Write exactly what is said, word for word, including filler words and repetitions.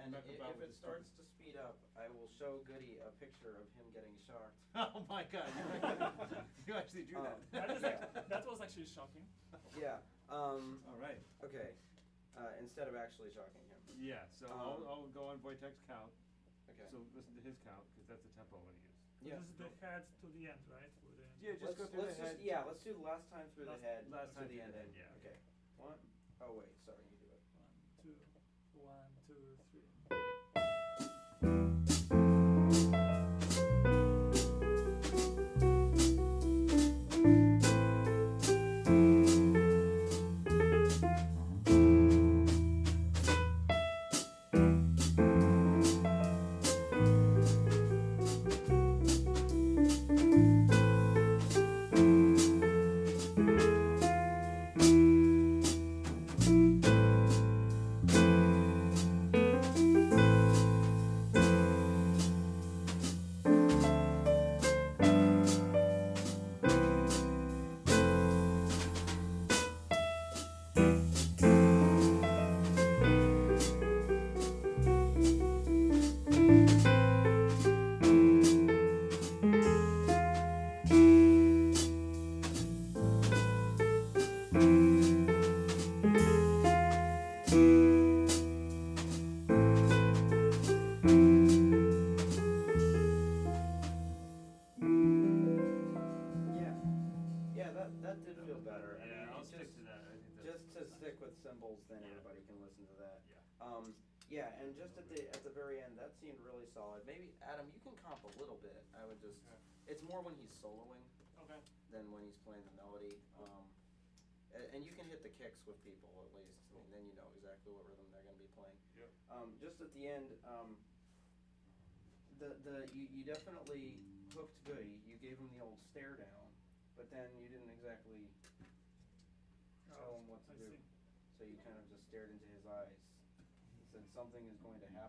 And Talk i- about if with it the starts story. to speed up, I will show Goody a picture of him getting shocked. Oh my God! You you actually drew Um, that. That, is Yeah. act- that was actually shocking. Yeah, um, All right. okay, uh, instead of actually shocking him. Yeah. So Um, I'll, I'll go on Wojtek's count. Okay. So listen to his count because that's the tempo I'm going to use. Yeah. This is the head to the end, right? With the Yeah, just Let's, go through let's the just, head. yeah, let's do the last time through Last- the head, last to time the through end. the head, end. yeah. Okay, one, oh wait, sorry, you do it. One, two, one, two, three. Yeah, yeah, that, that did feel better. I mean, Yeah, I'll it stick just- to that. I think that's Just to that's stick nice. with symbols, then Yeah. everybody can listen to that. Yeah. Um, yeah, and just at the, at the very end, that seemed really solid. Maybe, Adam, you can comp a little bit. I would just, Okay. it's more when he's soloing Okay. than when he's playing the melody. Um, a- and you can hit the kicks with people at least. I mean, then you know exactly what rhythm they're gonna be playing. Yep. Um, just at the end, um, the, the, you, you definitely hooked Goody. You gave him the old stare down, but then you didn't exactly tell him what to I do. see. So you kind of just stared into his eyes and said, something is going to happen.